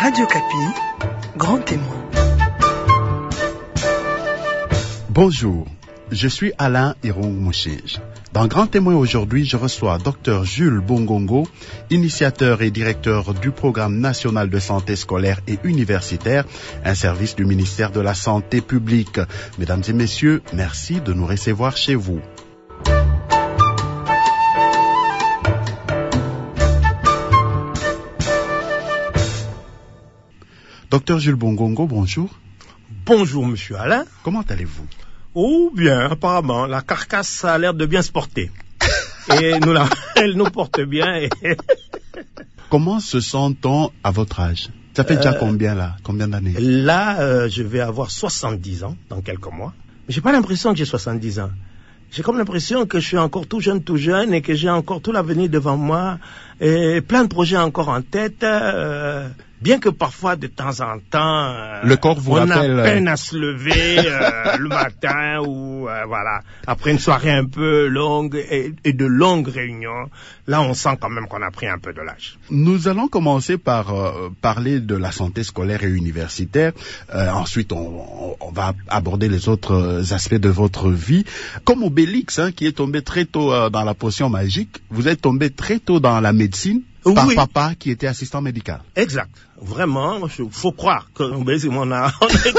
Radio Kapi, grand témoin. Bonjour, je suis Alain Irong-Mouchige. Dans Grand Témoin aujourd'hui, je reçois Dr Jules Bongongo, initiateur et directeur du Programme national de santé scolaire et universitaire, un service du ministère de la Santé publique. Mesdames et messieurs, merci de nous recevoir chez vous. Dr Jules Bongongo, bonjour. Bonjour, monsieur Alain. Comment allez-vous? Oh, bien, apparemment. La carcasse a l'air de bien se porter. Et elle nous porte bien. Comment se sent-on à votre âge? Ça fait déjà combien d'années? Là, je vais avoir 70 ans dans quelques mois. Mais j'ai pas l'impression que j'ai 70 ans. J'ai comme l'impression que je suis encore tout jeune et que j'ai encore tout l'avenir devant moi et plein de projets encore en tête. Bien que parfois, de temps en temps, le corps vous rappelle... on a peine à se lever le matin ou voilà, après une soirée un peu longue et de longues réunions, là on sent quand même qu'on a pris un peu de l'âge. Nous allons commencer par parler de la santé scolaire et universitaire. Ensuite, on va aborder les autres aspects de votre vie. Comme Obélix, qui est tombé très tôt dans la potion magique, vous êtes tombé très tôt dans la médecine. Par papa qui était assistant médical. Exact. Vraiment, faut croire que on a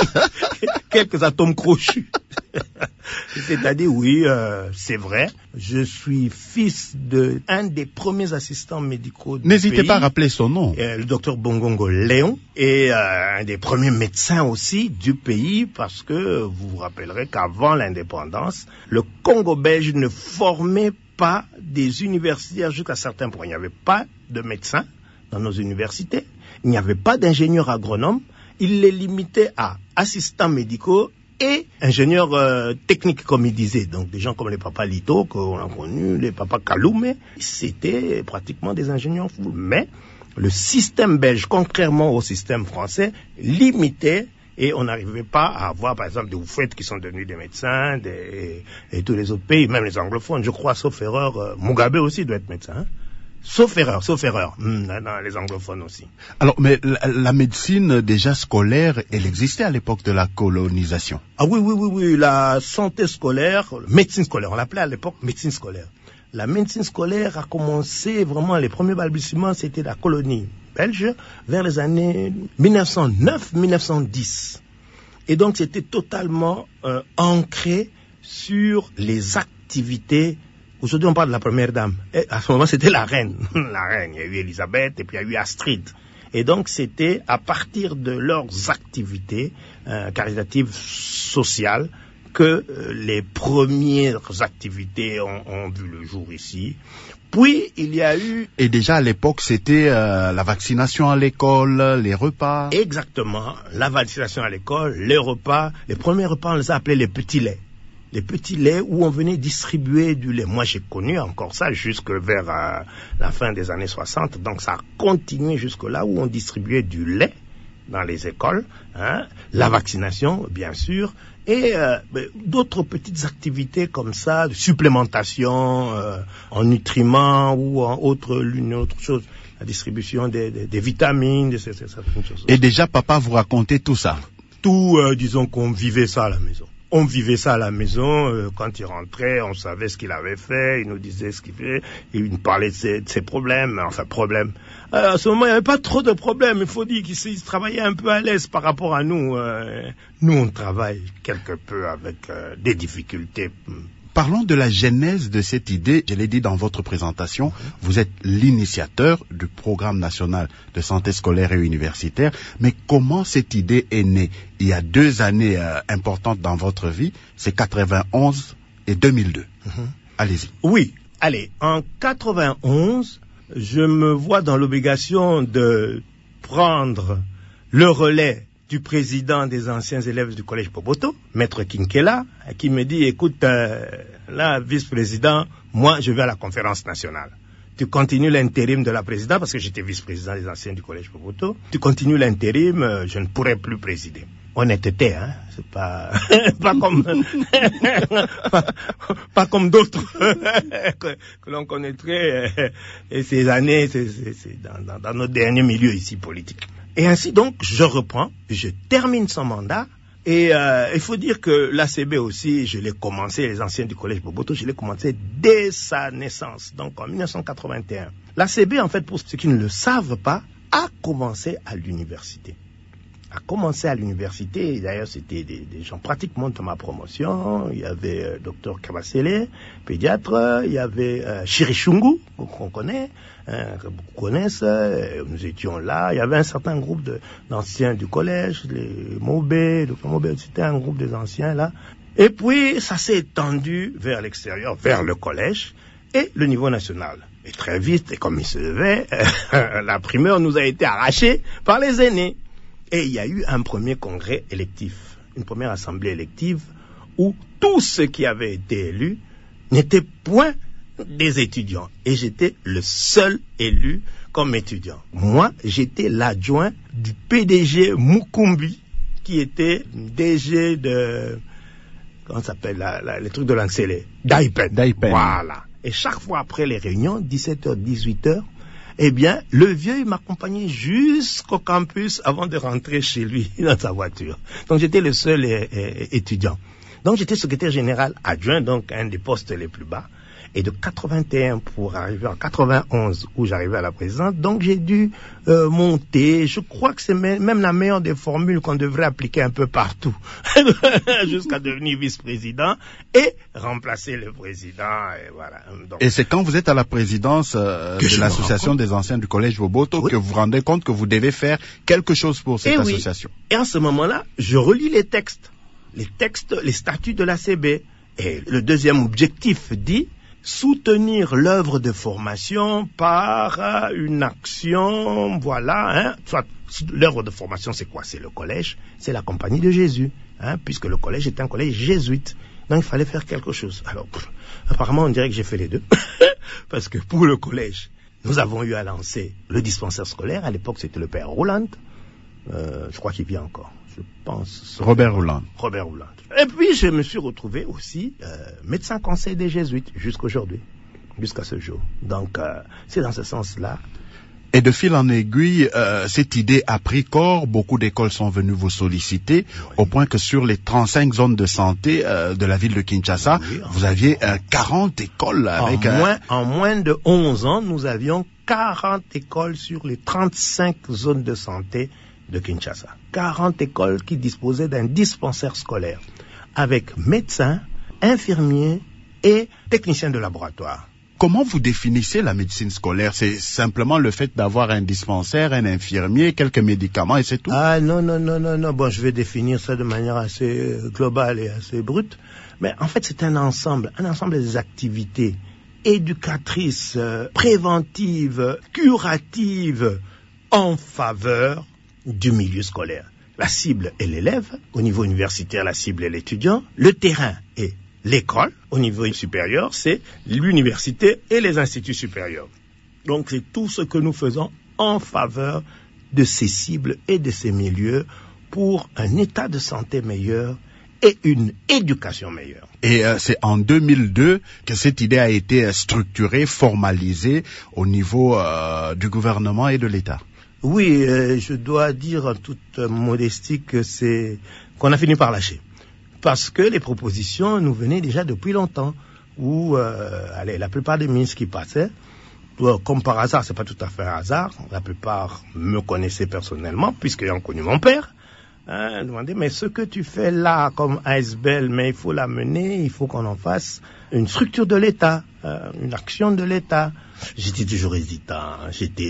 quelques atomes crochus. C'est-à-dire, oui, c'est vrai. Je suis fils de un des premiers assistants médicaux du N'hésitez pays, pas à rappeler son nom. Le docteur Bongongo Léon, et un des premiers médecins aussi du pays, parce que vous vous rappellerez qu'avant l'indépendance, le Congo belge ne formait pas des universitaires jusqu'à certains points. Il n'y avait pas de médecins dans nos universités. Il n'y avait pas d'ingénieurs agronomes. Il les limitait à assistants médicaux et ingénieurs techniques, comme il disait. Donc des gens comme les papas Lito, qu'on a connus, les papas Kaloumé, c'était pratiquement des ingénieurs fous. Mais le système belge, contrairement au système français, limitait. Et on n'arrivait pas à avoir, par exemple, des oufettes qui sont devenus des médecins, et tous les autres pays, même les anglophones, je crois, sauf erreur, Mugabe aussi doit être médecin. Sauf erreur. Non, les anglophones aussi. Alors, mais la médecine déjà scolaire, elle existait à l'époque de la colonisation. Ah oui, la santé scolaire, médecine scolaire, on l'appelait à l'époque médecine scolaire. La médecine scolaire a commencé vraiment, les premiers balbutiements, c'était la colonie belge, vers les années 1909-1910. Et donc, c'était totalement ancré sur les activités. Aujourd'hui, on parle de la première dame. Et à ce moment, c'était la reine. La reine. Il y a eu Elisabeth et puis il y a eu Astrid. Et donc, c'était à partir de leurs activités caritatives sociales que les premières activités ont vu le jour ici. Puis, il y a eu... Et déjà, à l'époque, c'était la vaccination à l'école, les repas. Exactement. La vaccination à l'école, les repas. Les premiers repas, on les a appelés les petits laits. Les petits laits où on venait distribuer du lait. Moi, j'ai connu encore ça jusque vers la fin des années 60. Donc, ça a continué jusque là où on distribuait du lait dans les écoles. La vaccination, bien sûr. Et d'autres petites activités comme ça, de supplémentation en nutriments ou en une autre chose, la distribution des vitamines, certaines choses. Et déjà, papa vous racontait tout ça? Tout, disons qu'on vivait ça à la maison. On vivait ça à la maison, quand il rentrait, on savait ce qu'il avait fait, il nous disait ce qu'il fait, il nous parlait de ses problèmes, à ce moment, il n'y avait pas trop de problèmes, il faut dire qu'il travaillait un peu à l'aise par rapport à nous. Nous, on travaille quelque peu avec des difficultés. Parlons de la genèse de cette idée. Je l'ai dit dans votre présentation, vous êtes l'initiateur du Programme national de santé scolaire et universitaire. Mais comment cette idée est née? Il y a 2 années importantes dans votre vie, c'est 91 et 2002. Allez-y. Oui, allez, en 91, je me vois dans l'obligation de prendre le relais du président des anciens élèves du collège Popoto, Maître Kinkela, qui me dit, écoute, là, vice-président, moi, je vais à la conférence nationale. Tu continues l'intérim de la présidence, parce que j'étais vice-président des anciens du collège Popoto. Tu continues l'intérim, je ne pourrai plus présider. Honnêteté, c'est pas comme pas comme d'autres que l'on connaîtrait et ces années, c'est dans notre dernier milieu ici politique. Et ainsi donc, je reprends, je termine son mandat. Et il faut dire que l'ACB aussi, je l'ai commencé, les anciens du collège Boboto, je l'ai commencé dès sa naissance, donc en 1981. L'ACB, en fait, pour ceux qui ne le savent pas, a commencé à l'université. Et d'ailleurs c'était des gens pratiquement de ma promotion. Il y avait Dr Kabasele, pédiatre, il y avait Chirichungu, qu'on connaît, que beaucoup connaissent, nous étions là, il y avait un certain groupe d'anciens du collège, les Mobé, Dr Mobé, c'était un groupe des anciens là. Et puis ça s'est étendu vers l'extérieur, vers le collège et le niveau national. Et très vite, et comme il se devait, la primeur nous a été arrachée par les aînés. Et il y a eu un premier congrès électif, une première assemblée élective où tous ceux qui avaient été élus n'étaient point des étudiants. Et j'étais le seul élu comme étudiant. Moi, j'étais l'adjoint du PDG Mukumbi, qui était DG de... Comment ça s'appelle les trucs de l'Ancélé, Daipen. Voilà. Et chaque fois après les réunions, 17h, 18h, eh bien, le vieux, il m'accompagnait jusqu'au campus avant de rentrer chez lui dans sa voiture. Donc, j'étais le seul étudiant. Donc, j'étais secrétaire général adjoint, donc un des postes les plus bas. Et de 81 pour arriver en 91 où j'arrivais à la présidence, donc j'ai dû monter. Je crois que c'est même la meilleure des formules qu'on devrait appliquer un peu partout, jusqu'à devenir vice-président et remplacer le président. Et voilà. Donc, et c'est quand vous êtes à la présidence de l'association des anciens du collège Boboto que vous vous rendez compte que vous devez faire quelque chose pour cette association. Et en ce moment-là, je relis les textes, les statuts de l'ACB. Et le deuxième objectif dit soutenir l'œuvre de formation par une action, voilà, soit l'œuvre de formation c'est quoi? C'est le collège, c'est la compagnie de Jésus, puisque le collège est un collège jésuite. Donc il fallait faire quelque chose. Alors, apparemment on dirait que j'ai fait les deux, parce que pour le collège, nous avons eu à lancer le dispensaire scolaire, à l'époque c'était le père Roland, je crois qu'il vit encore. Je pense. Robert Roland. Et puis, je me suis retrouvé aussi médecin conseil des jésuites jusqu'aujourd'hui, jusqu'à ce jour. Donc, c'est dans ce sens-là. Et de fil en aiguille, cette idée a pris corps. Beaucoup d'écoles sont venues vous solliciter, au point que sur les 35 zones de santé de la ville de Kinshasa, vous aviez 40 écoles. Avec en moins de 11 ans, nous avions 40 écoles sur les 35 zones de santé de Kinshasa. 40 écoles qui disposaient d'un dispensaire scolaire avec médecins, infirmiers et techniciens de laboratoire. Comment vous définissez la médecine scolaire? C'est simplement le fait d'avoir un dispensaire, un infirmier, quelques médicaments et c'est tout? Ah non. Bon, je vais définir ça de manière assez globale et assez brute. Mais en fait, c'est un ensemble des activités éducatrices, préventives, curatives en faveur du milieu scolaire. La cible est l'élève, au niveau universitaire, la cible est l'étudiant, le terrain est l'école, au niveau supérieur, c'est l'université et les instituts supérieurs. Donc c'est tout ce que nous faisons en faveur de ces cibles et de ces milieux pour un état de santé meilleur et une éducation meilleure. Et c'est en 2002 que cette idée a été structurée, formalisée au niveau du gouvernement et de l'État. Oui, je dois dire en toute modestie que qu'on a fini par lâcher. Parce que les propositions nous venaient déjà depuis longtemps, où la plupart des ministres qui passaient, comme par hasard, c'est pas tout à fait un hasard, la plupart me connaissaient personnellement, puisqu'ils ont connu mon père, demandaient, mais ce que tu fais là comme ASBL, mais il faut l'amener, il faut qu'on en fasse une structure de l'État, une action de l'État. J'étais toujours hésitant,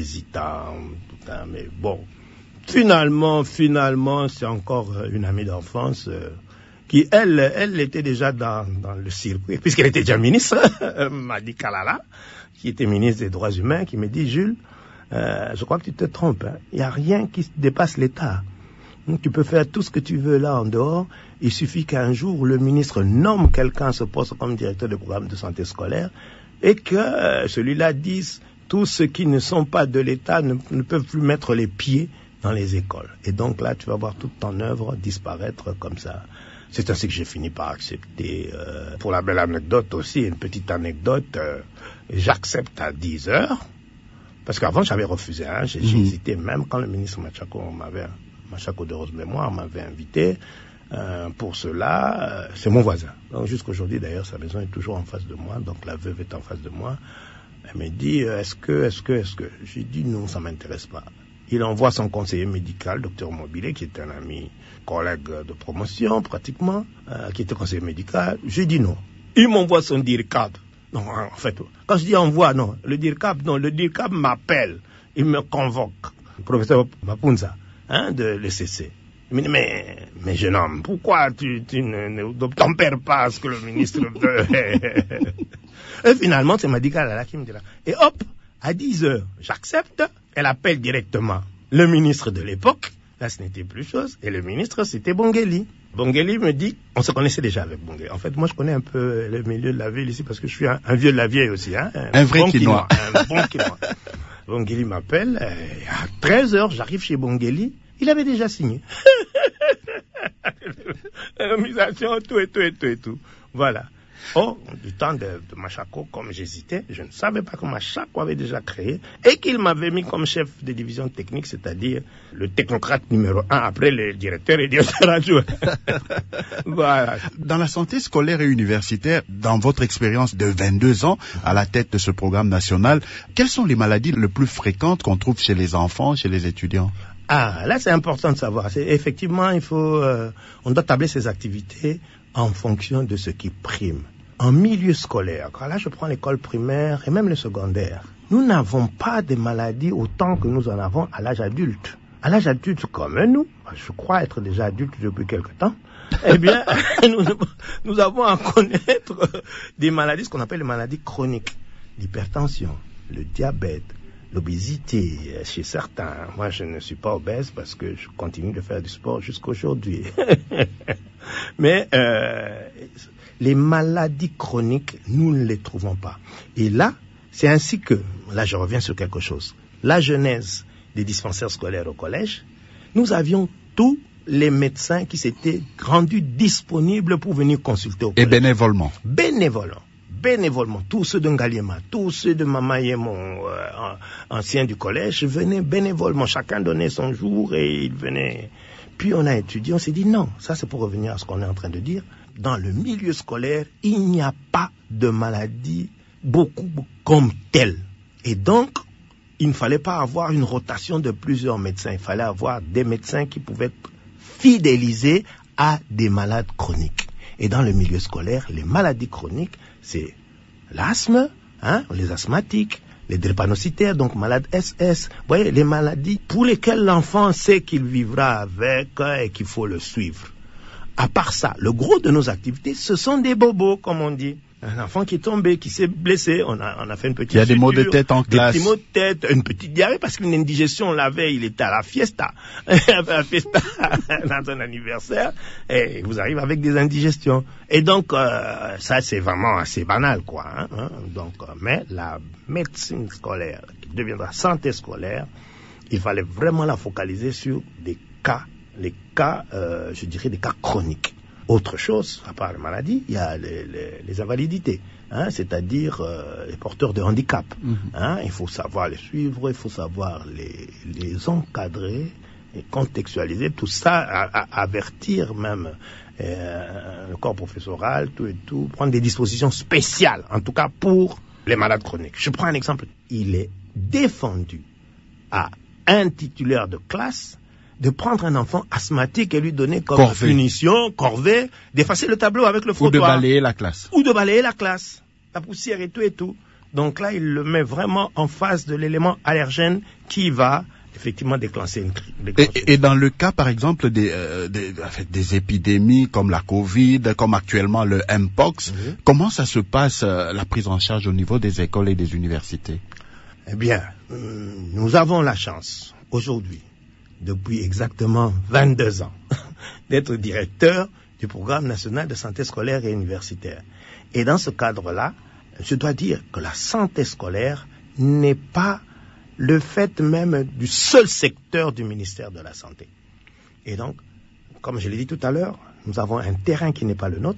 mais bon, finalement, c'est encore une amie d'enfance qui, elle était déjà dans le circuit, puisqu'elle était déjà ministre, Madi Kalala, qui était ministre des Droits Humains, qui me dit, Jules, je crois que tu te trompes, il n'y a rien qui dépasse l'État. Donc, tu peux faire tout ce que tu veux là en dehors, il suffit qu'un jour le ministre nomme quelqu'un à ce poste comme directeur de programme de santé scolaire, et que celui-là dise tous ceux qui ne sont pas de l'État ne peuvent plus mettre les pieds dans les écoles. Et donc là, tu vas voir toute ton œuvre disparaître comme ça. C'est ainsi que j'ai fini par accepter. Pour la belle anecdote aussi, une petite anecdote, j'accepte à 10 heures Parce qu'avant, j'avais refusé. Hein. J'ai hésité, même quand le ministre Machako de Rose Mémoire m'avait invité pour cela. C'est mon voisin. Donc jusqu'aujourd'hui, d'ailleurs, sa maison est toujours en face de moi. Donc la veuve est en face de moi. Elle me dit, est-ce que j'ai dit non, ça m'intéresse pas. Il envoie son conseiller médical, docteur Mobilé, qui est un ami, collègue de promotion pratiquement, qui était conseiller médical. J'ai dit non. Il m'envoie son DIRCAB. Non, en fait, quand je dis envoie, non. Le DIRCAB m'appelle. Il me convoque. Le professeur Mapunza, de l'ECC. Il me dit, mais jeune homme, pourquoi tu ne tempères pas ce que le ministre veut? Et finalement, c'est Madika qui me dit là. Et hop, à 10h, j'accepte. Elle appelle directement le ministre de l'époque. Là, ce n'était plus chose. Et le ministre, c'était Bongeli. Bongeli me dit, on se connaissait déjà avec Bongeli. En fait, moi, je connais un peu le milieu de la ville ici parce que je suis un vieux de la vieille aussi. Un vrai Quinois. Un bon Quinois. Bongeli m'appelle. À 13h, j'arrive chez Bongeli. Il avait déjà signé. L'organisation, tout. Voilà. Oh, du temps de Machako, comme j'hésitais, je ne savais pas que Machako avait déjà créé et qu'il m'avait mis comme chef de division technique, c'est-à-dire le technocrate numéro 1 après le directeur et directeur adjoint. Voilà. Dans la santé scolaire et universitaire, dans votre expérience de 22 ans à la tête de ce programme national, quelles sont les maladies les plus fréquentes qu'on trouve chez les enfants, chez les étudiants? Ah, là c'est important de savoir. Effectivement, on doit tabler ses activités en fonction de ce qui prime. En milieu scolaire, quand là je prends l'école primaire et même le secondaire, nous n'avons pas de maladies autant que nous en avons à l'âge adulte. À l'âge adulte comme nous, je crois être déjà adulte depuis quelque temps, eh bien, nous avons à connaître des maladies, ce qu'on appelle les maladies chroniques. L'hypertension, le diabète, l'obésité chez certains. Moi, je ne suis pas obèse parce que je continue de faire du sport jusqu'aujourd'hui. Mais les maladies chroniques, nous ne les trouvons pas. Et là, c'est ainsi que, là je reviens sur quelque chose, la genèse des dispensaires scolaires au collège, nous avions tous les médecins qui s'étaient rendus disponibles pour venir consulter au collège. Et bénévolement. Bénévolement, tous ceux de Ngaliema, tous ceux de Mama Yemon, anciens du collège, venaient bénévolement, chacun donnait son jour et il venait. Puis on a étudié, on s'est dit non, ça c'est pour revenir à ce qu'on est en train de dire, dans le milieu scolaire, il n'y a pas de maladie beaucoup comme telle. Et donc, il ne fallait pas avoir une rotation de plusieurs médecins, il fallait avoir des médecins qui pouvaient être fidélisés à des malades chroniques. Et dans le milieu scolaire, les maladies chroniques, c'est l'asthme, les asthmatiques, les drépanocytaires, donc malades SS. Vous voyez, les maladies pour lesquelles l'enfant sait qu'il vivra avec et qu'il faut le suivre. À part ça, le gros de nos activités, ce sont des bobos, comme on dit. Un enfant qui est tombé, qui s'est blessé, on a fait une petite Il y a des maux de tête en classe. Des petits maux de tête, une petite diarrhée, parce qu'une indigestion, on l'avait, il était à la fiesta. À la fiesta, dans un anniversaire, et il vous arrive avec des indigestions. Et donc, ça, c'est vraiment assez banal, quoi. Donc, mais la médecine scolaire, qui deviendra santé scolaire, il fallait vraiment la focaliser sur des cas, je dirais des cas chroniques. Autre chose, à part les maladies, il y a les invalidités, c'est-à-dire les porteurs de handicap. Il faut savoir les suivre, il faut savoir les encadrer et contextualiser, tout ça, avertir même le corps professoral, tout, prendre des dispositions spéciales, en tout cas pour les malades chroniques. Je prends un exemple. Il est défendu à un titulaire de classe de prendre un enfant asthmatique et lui donner comme punition, corvée, d'effacer le tableau avec le frottoir. Ou de balayer la classe. La poussière et tout. Donc là, il le met vraiment en face de l'élément allergène qui va effectivement déclencher une crise. Et dans le cas, par exemple, des épidémies comme la Covid, comme actuellement le Mpox, comment ça se passe, la prise en charge au niveau des écoles et des universités? Eh bien, nous avons la chance, aujourd'hui, depuis exactement 22 ans, d'être directeur du programme national de santé scolaire et universitaire. Et dans ce cadre-là, je dois dire que la santé scolaire n'est pas le fait même du seul secteur du ministère de la Santé. Et donc, comme je l'ai dit tout à l'heure, nous avons un terrain qui n'est pas le nôtre,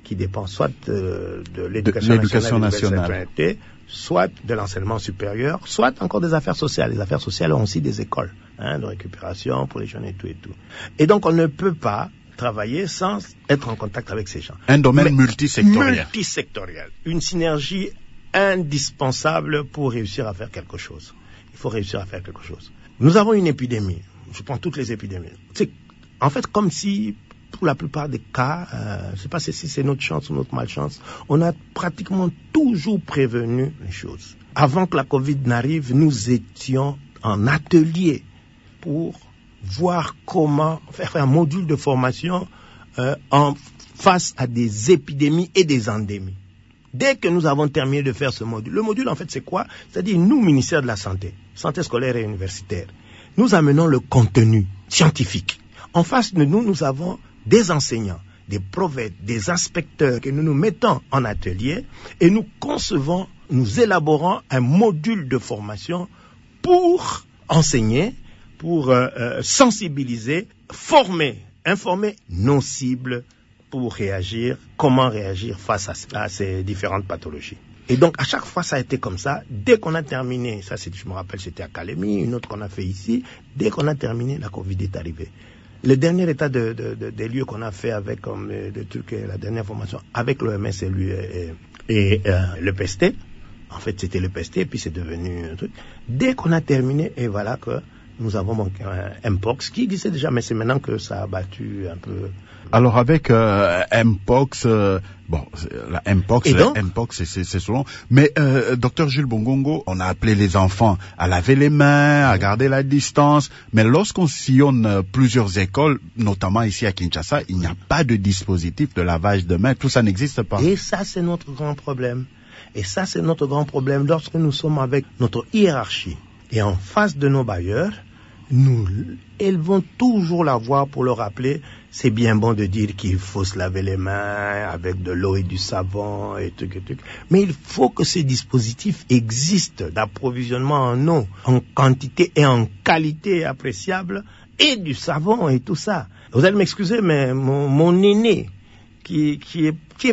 qui dépend soit de l'éducation nationale, soit de l'enseignement supérieur, soit encore des affaires sociales. Les affaires sociales ont aussi des écoles de récupération pour les jeunes et tout et tout. Et donc on ne peut pas travailler sans être en contact avec ces gens. Un domaine multisectoriel. Multisectoriel. Une synergie indispensable pour réussir à faire quelque chose. Il faut réussir à faire quelque chose. Nous avons une épidémie. Je prends toutes les épidémies. C'est en fait comme si, pour la plupart des cas, je ne sais pas si c'est notre chance ou notre malchance, on a pratiquement toujours prévenu les choses. Avant que la Covid n'arrive, nous étions en atelier pour voir comment faire un module de formation en face à des épidémies et des endémies. Dès que nous avons terminé de faire ce module, le module en fait c'est quoi? C'est-à-dire nous, ministère de la Santé, santé scolaire et universitaire, nous amenons le contenu scientifique. En face de nous, nous avons des enseignants, des prophètes, des inspecteurs que nous nous mettons en atelier et nous concevons, nous élaborons un module de formation pour enseigner, pour sensibiliser, former, informer nos cibles pour réagir, comment réagir face à ces différentes pathologies. Et donc, à chaque fois, ça a été comme ça. Dès qu'on a terminé, je me rappelle, c'était à Calémie, une autre qu'on a fait ici, dès qu'on a terminé, la Covid est arrivée. Le dernier état des lieux qu'on a fait avec le truc, la dernière formation, avec l'OMS et le PST, en fait, c'était le PST, et puis c'est devenu un truc. Dès qu'on a terminé, et voilà que nous avons manqué un Mpox, qui existait déjà, mais c'est maintenant que ça a battu un peu. Alors avec Mpox, la Mpox, c'est selon. Mais docteur Jules Bongongo, on a appelé les enfants à laver les mains, à garder la distance. Mais lorsqu'on sillonne plusieurs écoles, notamment ici à Kinshasa, il n'y a pas de dispositif de lavage de mains. Tout ça n'existe pas. Et ça, c'est notre grand problème. Lorsque nous sommes avec notre hiérarchie et en face de nos bailleurs, elles vont toujours la voir pour leur rappeler, c'est bien bon de dire qu'il faut se laver les mains avec de l'eau et du savon et tout. Mais il faut que ces dispositifs existent d'approvisionnement en eau, en quantité et en qualité appréciable, et du savon et tout ça. Vous allez m'excuser, mais mon aîné, qui est,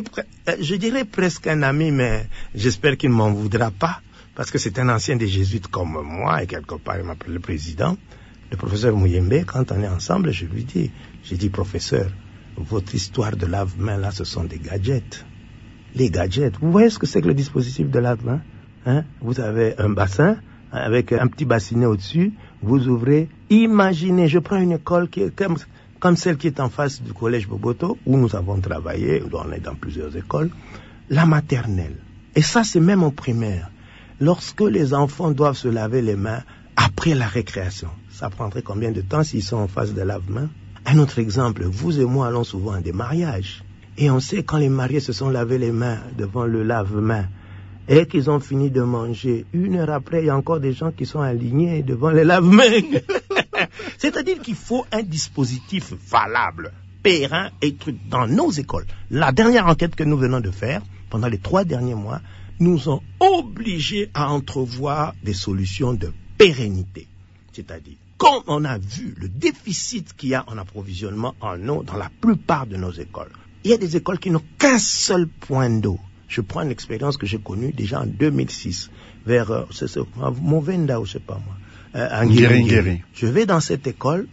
je dirais presque un ami, mais j'espère qu'il ne m'en voudra pas, parce que c'est un ancien des jésuites comme moi, et quelque part il m'appelle le président. Le professeur Mouyembe, quand on est ensemble, j'ai dit, professeur, votre histoire de lave-main, là, ce sont des gadgets. Les gadgets, vous voyez ce que c'est que le dispositif de lave-main? Vous avez un bassin, avec un petit bassinet au-dessus, vous ouvrez. Imaginez, je prends une école qui est comme celle qui est en face du collège Boboto, où nous avons travaillé, on est dans plusieurs écoles, la maternelle. Et ça, c'est même au primaire. Lorsque les enfants doivent se laver les mains après la récréation, ça prendrait combien de temps s'ils sont en face de lave-main? Un autre exemple, vous et moi allons souvent à des mariages. Et on sait quand les mariés se sont lavés les mains devant le lave-main et qu'ils ont fini de manger, 1 heure après, il y a encore des gens qui sont alignés devant les lave-mains. C'est-à-dire qu'il faut un dispositif valable, périn et truc dans nos écoles. La dernière enquête que nous venons de faire, pendant les 3 derniers mois, nous ont obligés à entrevoir des solutions de pérennité. C'est-à-dire, comme on a vu le déficit qu'il y a en approvisionnement en eau dans la plupart de nos écoles, il y a des écoles qui n'ont qu'un seul point d'eau. Je prends une expérience que j'ai connue déjà en 2006, vers Movenda ou je sais pas moi, à Nguéri. Je vais dans cette école,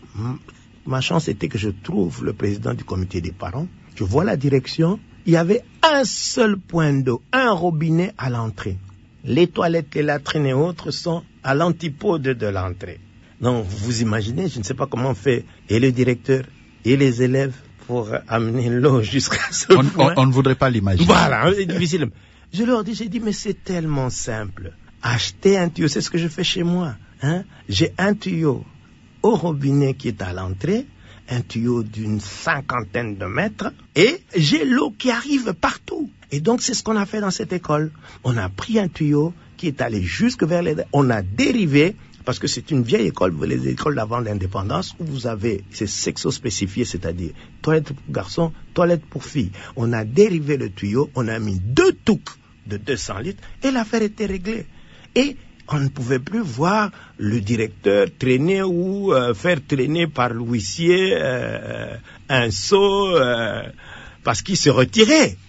ma chance était que je trouve le président du comité des parents, je vois la direction, il y avait un seul point d'eau, un robinet à l'entrée. Les toilettes, les latrines et autres sont à l'antipode de l'entrée. Donc, vous imaginez, je ne sais pas comment on fait, et le directeur, et les élèves, pour amener l'eau jusqu'à ce point. On ne voudrait pas l'imaginer. Voilà, c'est difficile. J'ai dit, mais c'est tellement simple. Acheter un tuyau, c'est ce que je fais chez moi. J'ai un tuyau au robinet qui est à l'entrée, un tuyau d'une 50aine de mètres, et j'ai l'eau qui arrive partout. Et donc, c'est ce qu'on a fait dans cette école. On a pris un tuyau qui est allé jusque vers on a dérivé, parce que c'est une vieille école, les écoles d'avant l'indépendance, où vous avez, c'est sexo-spécifié, c'est-à-dire toilette pour garçons, toilette pour filles. On a dérivé le tuyau, on a mis 2 touques de 200 litres, et l'affaire était réglée. Et on ne pouvait plus voir le directeur traîner ou faire traîner par l'huissier un seau parce qu'il se retirait.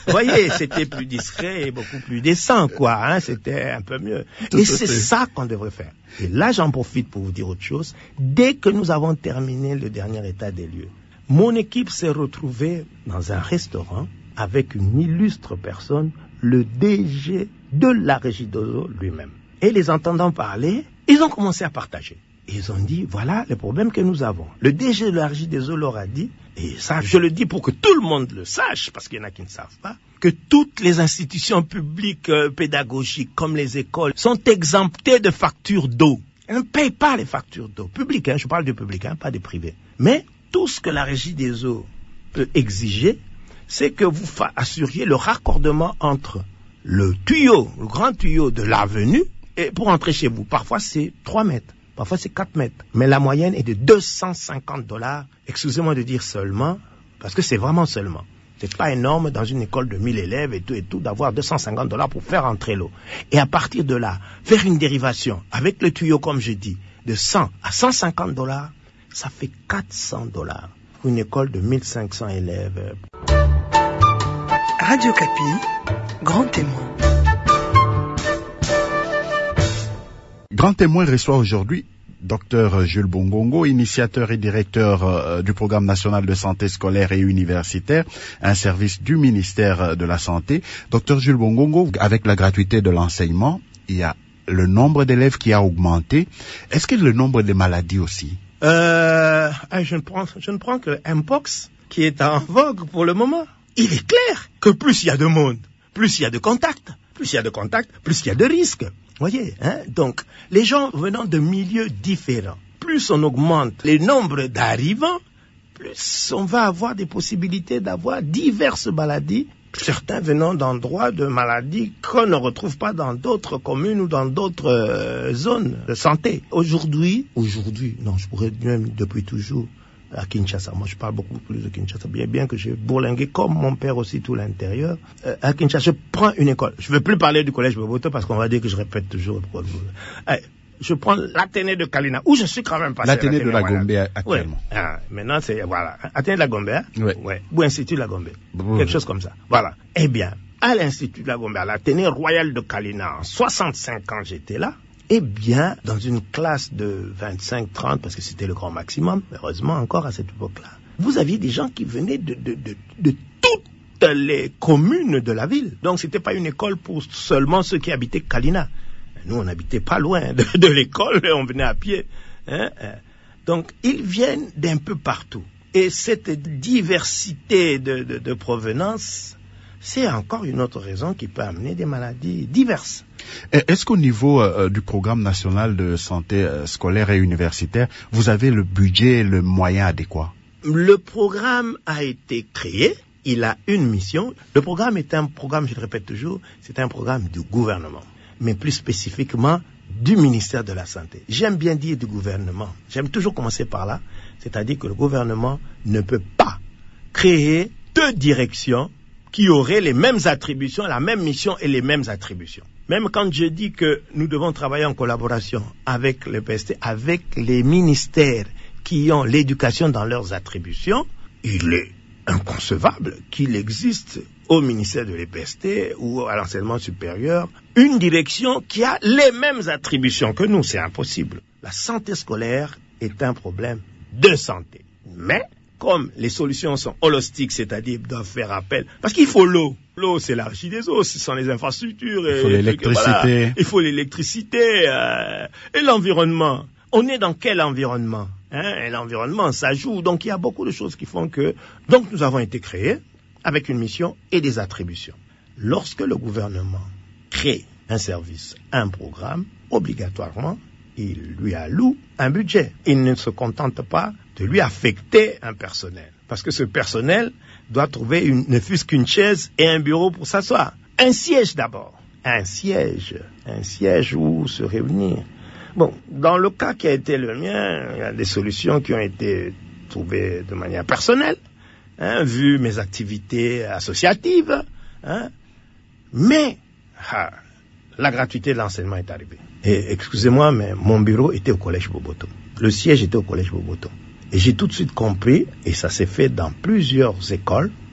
Vous voyez, c'était plus discret et beaucoup plus décent, quoi. Hein, c'était un peu mieux. Et c'est ça qu'on devrait faire. Et là, j'en profite pour vous dire autre chose. Dès que nous avons terminé le dernier état des lieux, mon équipe s'est retrouvée dans un restaurant avec une illustre personne, le DG de la Régie des eaux lui-même. Et les entendant parler, ils ont commencé à partager. Ils ont dit, voilà les problèmes que nous avons. Le DG de la Régie des eaux leur a dit, et ça je le dis pour que tout le monde le sache, parce qu'il y en a qui ne savent pas, que toutes les institutions publiques pédagogiques, comme les écoles, sont exemptées de factures d'eau. Elles ne payent pas les factures d'eau. Publiques, je parle du public, pas des privés. Mais tout ce que la Régie des eaux peut exiger, c'est que vous assuriez le raccordement entre le tuyau, le grand tuyau de l'avenue, et pour entrer chez vous. Parfois c'est 3 mètres. Parfois, c'est 4 mètres. Mais la moyenne est de $250. Excusez-moi de dire seulement, parce que c'est vraiment seulement. C'est pas énorme dans une école de 1000 élèves et tout, d'avoir $250 pour faire entrer l'eau. Et à partir de là, faire une dérivation avec le tuyau, comme je dis, de 100 à $150, ça fait $400 pour une école de 1500 élèves. Radio Kapi, grand témoin. Grand témoin reçoit aujourd'hui Dr Jules Bongongo, initiateur et directeur du programme national de santé scolaire et universitaire, un service du ministère de la Santé. Dr Jules Bongongo, avec la gratuité de l'enseignement, il y a le nombre d'élèves qui a augmenté. Est-ce que le nombre de maladies aussi? Je ne prends que Mpox, qui est en vogue pour le moment. Il est clair que plus il y a de monde, plus il y a de contacts. Plus il y a de contacts, plus il y a de risques. Voyez, hein? Donc, les gens venant de milieux différents, plus on augmente les nombres d'arrivants, plus on va avoir des possibilités d'avoir diverses maladies, certains venant d'endroits de maladies qu'on ne retrouve pas dans d'autres communes ou dans d'autres zones de santé. Aujourd'hui, non, je pourrais même depuis toujours, à Kinshasa. Moi, je parle beaucoup plus de Kinshasa, bien que j'ai bourlingué comme mon père aussi tout l'intérieur. À Kinshasa, je prends une école. Je ne veux plus parler du collège Boboto parce qu'on va dire que je répète toujours. Je prends l'Athénée de Kalina, où je suis quand même passé. L'Athénée de la Gombe actuellement. Ouais. Maintenant, c'est, voilà. Athénée de la Gombe, hein? Oui. Ouais. Ou Institut de la Gombe. Quelque chose comme ça. Voilà. Eh bien, à l'Institut de la Gombe, à l'Athénée royale de Kalina, en 65 ans, j'étais là. Eh bien, dans une classe de 25-30, parce que c'était le grand maximum, heureusement encore à cette époque-là, vous aviez des gens qui venaient de toutes les communes de la ville. Donc, c'était pas une école pour seulement ceux qui habitaient Kalina. Nous, on n'habitait pas loin de l'école, on venait à pied. Donc, ils viennent d'un peu partout. Et cette diversité de provenance, c'est encore une autre raison qui peut amener des maladies diverses. Est-ce qu'au niveau du programme national de santé scolaire et universitaire, vous avez le budget et le moyen adéquat? Le programme a été créé, il a une mission. Le programme est un programme, je le répète toujours, c'est un programme du gouvernement, mais plus spécifiquement du ministère de la Santé. J'aime bien dire du gouvernement, j'aime toujours commencer par là, c'est-à-dire que le gouvernement ne peut pas créer 2 directions qui auraient les mêmes attributions, la même mission et les mêmes attributions. Même quand je dis que nous devons travailler en collaboration avec le PST, avec les ministères qui ont l'éducation dans leurs attributions, il est inconcevable qu'il existe au ministère de l'EPST ou à l'enseignement supérieur une direction qui a les mêmes attributions que nous. C'est impossible. La santé scolaire est un problème de santé. Mais comme les solutions sont holistiques, c'est-à-dire doivent faire appel, parce qu'il faut l'eau. L'eau, c'est la Régie des eaux, ce sont les infrastructures. Il faut l'électricité. Voilà, il faut l'électricité et l'environnement. On est dans quel environnement? Et l'environnement, ça joue. Donc, il y a beaucoup de choses qui font que... Donc, nous avons été créés avec une mission et des attributions. Lorsque le gouvernement crée un service, un programme, obligatoirement, il lui alloue un budget. Il ne se contente pas de lui affecter un personnel. Parce que ce personnel doit trouver ne fût-ce qu'une chaise et un bureau pour s'asseoir. Un siège d'abord. Un siège où se réunir. Bon, dans le cas qui a été le mien, il y a des solutions qui ont été trouvées de manière personnelle, vu mes activités associatives, mais la gratuité de l'enseignement est arrivée. Et excusez-moi, mais mon bureau était au collège Boboto. Le siège était au collège Boboto. Et j'ai tout de suite compris, et ça s'est fait dans plusieurs écoles, où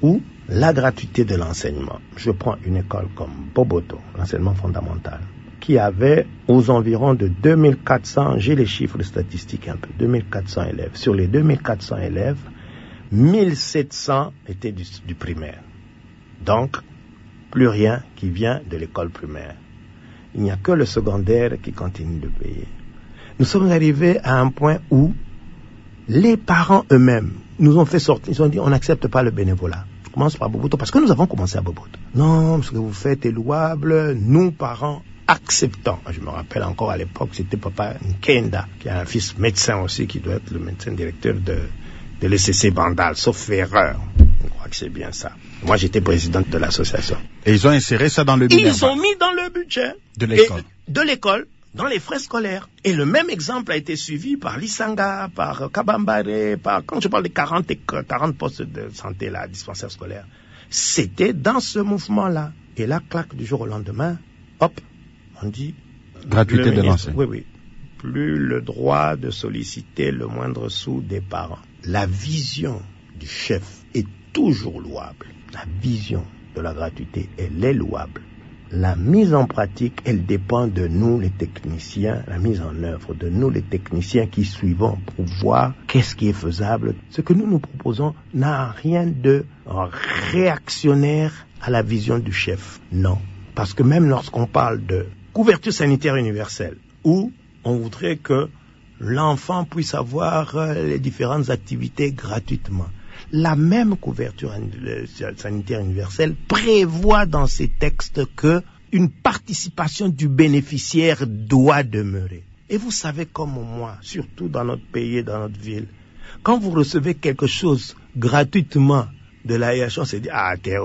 la gratuité de l'enseignement. Je prends une école comme Boboto, l'enseignement fondamental, qui avait aux environs de 2400, j'ai les chiffres statistiques un peu, 2400 élèves. Sur les 2400 élèves, 1700 étaient du primaire. Donc, plus rien qui vient de l'école primaire. Il n'y a que le secondaire qui continue de payer. Nous sommes arrivés à un point où les parents eux-mêmes nous ont fait sortir, ils ont dit on n'accepte pas le bénévolat. Je commence par Boboto parce que nous avons commencé à Boboto. Non, ce que vous faites est louable, nous parents acceptants. Je me rappelle encore à l'époque, c'était papa Nkenda, qui a un fils médecin aussi, qui doit être le médecin directeur de l'ECC Bandal, sauf erreur. Je crois que c'est bien ça. Moi, j'étais présidente de l'association. Et ils ont inséré ça dans le budget. Ils ont mis dans le budget de l'école. De l'école, dans les frais scolaires. Et le même exemple a été suivi par Lisanga, par Kabambare, quand je parle de 40 postes de santé, là, dispensaires scolaires. C'était dans ce mouvement-là. Et là, claque du jour au lendemain, hop, on dit... Gratuité de l'enseignement. Oui, oui. Plus le droit de solliciter le moindre sou des parents. La vision du chef est toujours louable. La vision de la gratuité, elle est louable. La mise en pratique, elle dépend de nous les techniciens, la mise en œuvre de nous les techniciens qui suivons pour voir qu'est-ce qui est faisable. Ce que nous proposons n'a rien de réactionnaire à la vision du chef. Non. Parce que même lorsqu'on parle de couverture sanitaire universelle, où on voudrait que l'enfant puisse avoir les différentes activités gratuitement, la même couverture sanitaire universelle prévoit dans ces textes que une participation du bénéficiaire doit demeurer. Et vous savez comme moi, surtout dans notre pays et dans notre ville, quand vous recevez quelque chose gratuitement de l'AIH, on se dit,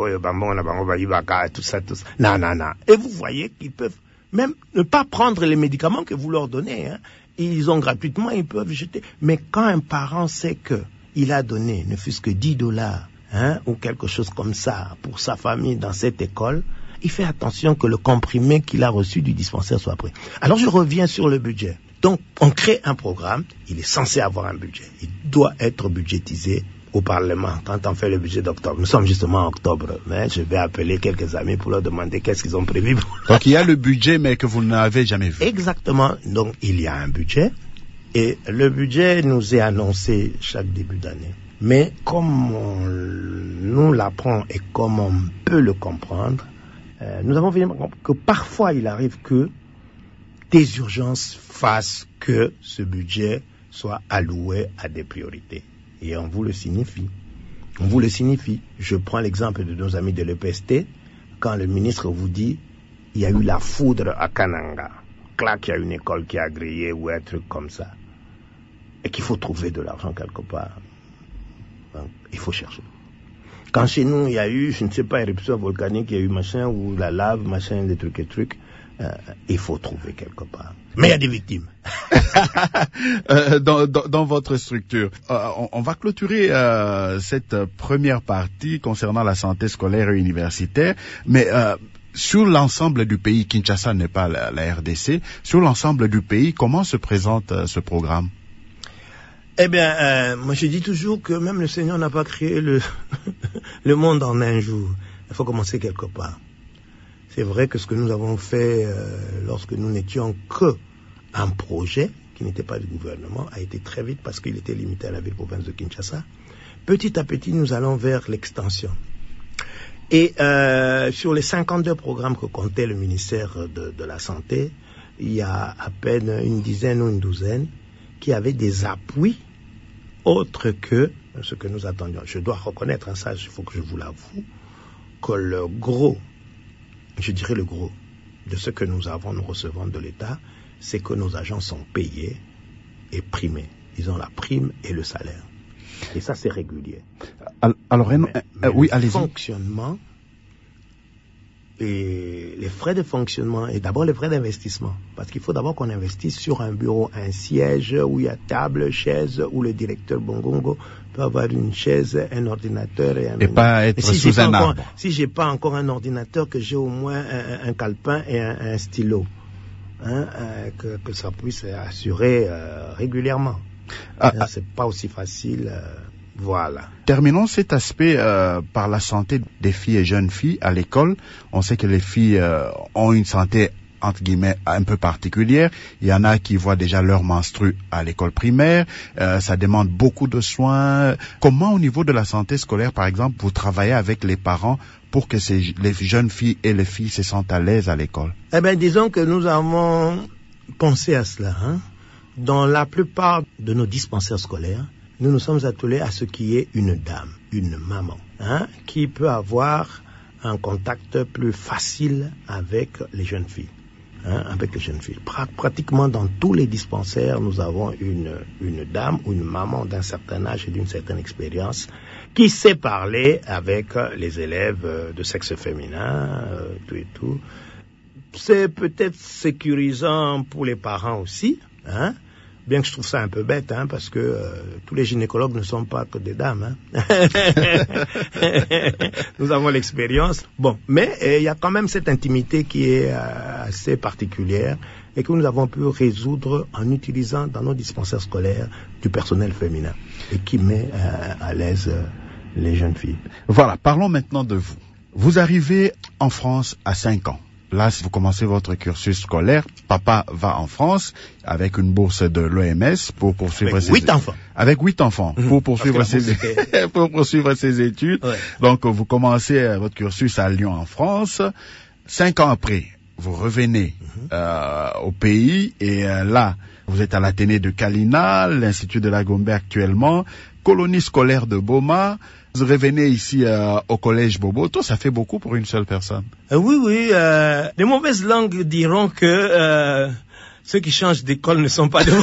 tout ça. Non. Et vous voyez qu'ils peuvent même ne pas prendre les médicaments que vous leur donnez. Hein. Ils ont gratuitement, ils peuvent jeter. Mais quand un parent sait que il a donné, ne fût-ce que $10, ou quelque chose comme ça, pour sa famille dans cette école, il fait attention que le comprimé qu'il a reçu du dispensaire soit pris. Alors je reviens sur le budget. Donc, on crée un programme, il est censé avoir un budget. Il doit être budgétisé au Parlement quand on fait le budget d'octobre. Nous sommes justement en octobre, mais je vais appeler quelques amis pour leur demander qu'est-ce qu'ils ont prévu. Donc, il y a le budget, mais que vous n'avez jamais vu. Exactement. Donc, il y a un budget. Et le budget nous est annoncé chaque début d'année. Mais comme nous l'apprend et comme on peut le comprendre, nous avons vu que parfois il arrive que des urgences fassent que ce budget soit alloué à des priorités. Et on vous le signifie. Je prends l'exemple de nos amis de l'EPST. Quand le ministre vous dit, il y a eu la foudre à Kananga. Clac, il y a une école qui a grillé ou un truc comme ça. Et qu'il faut trouver de l'argent quelque part. Donc, il faut chercher. Quand chez nous, il y a eu, je ne sais pas, éruption volcanique, il y a eu machin, ou la lave, machin, des trucs et trucs, il faut trouver quelque part. Mais il y a des victimes. Dans votre structure, on va clôturer cette première partie concernant la santé scolaire et universitaire, mais sur l'ensemble du pays, Kinshasa n'est pas la RDC, sur l'ensemble du pays, comment se présente ce programme? Eh bien, moi je dis toujours que même le Seigneur n'a pas créé le monde en un jour. Il faut commencer quelque part. C'est vrai que ce que nous avons fait lorsque nous n'étions qu'un projet, qui n'était pas du gouvernement, a été très vite parce qu'il était limité à la ville-province de Kinshasa. Petit à petit, nous allons vers l'extension. Et sur les 52 programmes que comptait le ministère de la Santé, il y a à peine une dizaine ou une douzaine qui avaient des appuis autres que ce que nous attendions. Je dois reconnaître, ça, il faut que je vous l'avoue, que le gros de ce que nous recevons de l'État, c'est que nos agents sont payés et primés. Ils ont la prime et le salaire. Et ça, c'est régulier. Alors, oui, allez-y. Fonctionnement, et les frais de fonctionnement et d'abord les frais d'investissement. Parce qu'il faut d'abord qu'on investisse sur un bureau, un siège où il y a table, chaise, où le directeur Bongongo peut avoir une chaise, un ordinateur et pas être sous un arbre. Si j'ai pas encore un ordinateur, que j'ai au moins un calepin et un stylo. Que ça puisse assurer régulièrement. C'est pas aussi facile Voilà. Terminons cet aspect par la santé des filles et jeunes filles à l'école. On sait que les filles ont une santé entre guillemets un peu particulière. Il y en a qui voient déjà leur menstru à l'école primaire. Ça demande beaucoup de soins. Comment au niveau de la santé scolaire, par exemple, vous travaillez avec les parents pour que les jeunes filles et les filles se sentent à l'aise à l'école? Eh bien, disons que nous avons pensé à cela. Dans la plupart de nos dispensaires scolaires, nous nous sommes attelés à ce qui est une dame, une maman, qui peut avoir un contact plus facile avec les jeunes filles. Pratiquement dans tous les dispensaires, nous avons une dame ou une maman d'un certain âge et d'une certaine expérience qui sait parler avec les élèves de sexe féminin, tout et tout. C'est peut-être sécurisant pour les parents aussi, bien que je trouve ça un peu bête, parce que tous les gynécologues ne sont pas que des dames. Nous avons l'expérience. Bon, mais il y a quand même cette intimité qui est assez particulière et que nous avons pu résoudre en utilisant dans nos dispensaires scolaires du personnel féminin et qui met à l'aise les jeunes filles. Voilà, parlons maintenant de vous. Vous arrivez en France à 5 ans. Là, si vous commencez votre cursus scolaire, papa va en France avec une bourse de l'OMS pour poursuivre avec 8 enfants. Avec 8 enfants pour poursuivre pour poursuivre ses études. Ouais. Donc, vous commencez votre cursus à Lyon en France. 5 ans après, vous revenez au pays et là, vous êtes à l'Athénée de Kalina, l'Institut de la Gombe actuellement, colonie scolaire de Boma. Vous revenez ici au collège Boboto, ça fait beaucoup pour une seule personne. Oui. Les mauvaises langues diront que ceux qui changent d'école ne sont pas de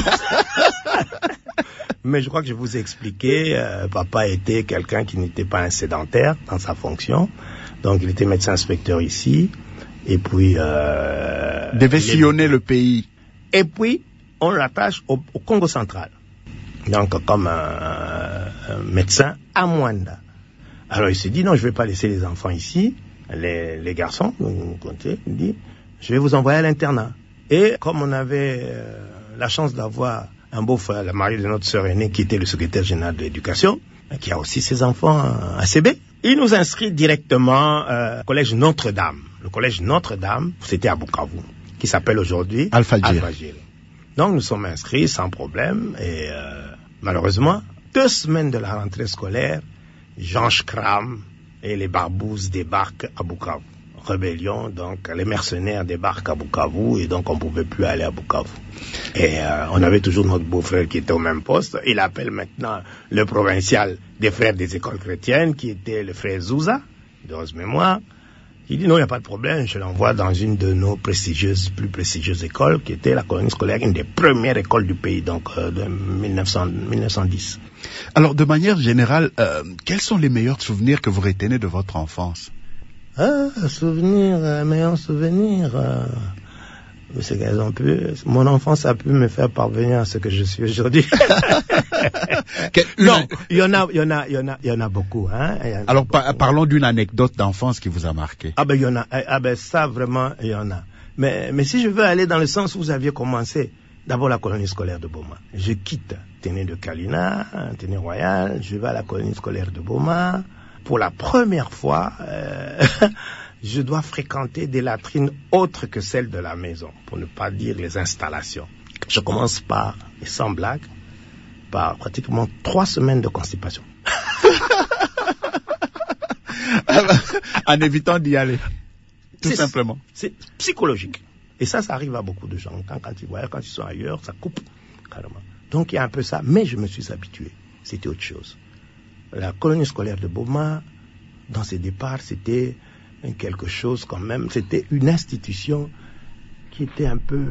Mais je crois que je vous ai expliqué, papa était quelqu'un qui n'était pas un sédentaire dans sa fonction. Donc il était médecin inspecteur ici. Et puis... devait sillonner le pays. Et puis, on l'attache au Congo central. Donc comme un médecin à Mwanda. Alors il s'est dit, non, je ne vais pas laisser les enfants ici, les garçons, il dit, je vais vous envoyer à l'internat. Et comme on avait la chance d'avoir un beau-frère, le mari de notre sœur aînée, qui était le secrétaire général de l'éducation, qui a aussi ses enfants à CB, il nous inscrit directement au collège Notre-Dame. Le collège Notre-Dame, c'était à Bukavu, qui s'appelle aujourd'hui Alpha-Gil. Donc nous sommes inscrits sans problème et malheureusement, 2 semaines de la rentrée scolaire, Jean Schram et les barbouzes débarquent à Bukavu. Rébellion, donc les mercenaires débarquent à Bukavu et donc on ne pouvait plus aller à Bukavu. Et on avait toujours notre beau-frère qui était au même poste. Il appelle maintenant le provincial des frères des écoles chrétiennes qui était le frère Zouza, de heureuse mémoire. Il dit non, il n'y a pas de problème, je l'envoie dans une de nos plus prestigieuses écoles, qui était la colonie scolaire, une des premières écoles du pays, donc de 1910. Alors, de manière générale, quels sont les meilleurs souvenirs que vous retenez de votre enfance? Meilleurs souvenirs. C'est qu'elles ont pu. Mon enfance a pu me faire parvenir à ce que je suis aujourd'hui. Non, il y en a beaucoup, Alors, parlons d'une anecdote d'enfance qui vous a marqué. Il y en a. Ça vraiment, il y en a. Mais si je veux aller dans le sens où vous aviez commencé, d'abord la colonie scolaire de Boma. Je quitte Téné de Kalina, Téné Royal, je vais à la colonie scolaire de Boma. Pour la première fois, je dois fréquenter des latrines autres que celles de la maison, pour ne pas dire les installations. Je commence par, et sans blague, par pratiquement 3 semaines de constipation. En évitant d'y aller, tout simplement. C'est psychologique. Et ça arrive à beaucoup de gens. Quand ils sont ailleurs, ça coupe carrément. Donc il y a un peu ça, mais je me suis habitué. C'était autre chose. La colonie scolaire de Boma, dans ses départs, c'était quelque chose quand même. C'était une institution qui était un peu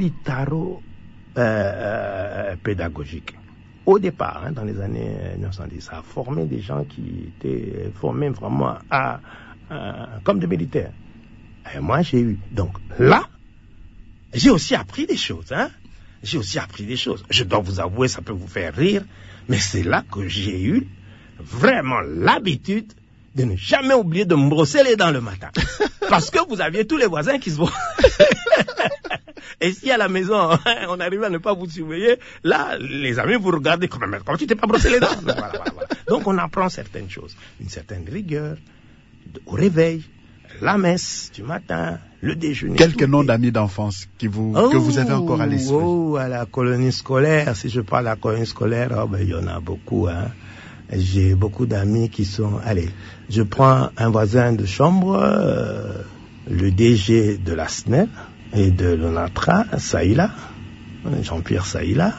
militaro-pédagogique. Au départ, dans les années 1910, ça a formé des gens qui étaient formés vraiment comme des militaires. Et moi, j'ai eu. Donc là, j'ai aussi appris des choses. J'ai aussi appris des choses. Je dois vous avouer, ça peut vous faire rire, mais c'est là que j'ai eu vraiment l'habitude de ne jamais oublier de me brosser les dents le matin. Parce que vous aviez tous les voisins qui se brossent. Et si à la maison, on arrive à ne pas vous surveiller, là, les amis vous regardent comme tu t'es pas brossé les dents. Voilà. Donc on apprend certaines choses. Une certaine rigueur, au réveil, la messe du matin, le déjeuner. Quelques noms d'amis d'enfance que vous avez encore à l'esprit. À la colonie scolaire, si je parle de la colonie scolaire, il y en a beaucoup. J'ai beaucoup d'amis qui sont... Allez, je prends un voisin de chambre, le DG de la SNEL et de l'ONATRA, Saïla, Jean-Pierre Saïla.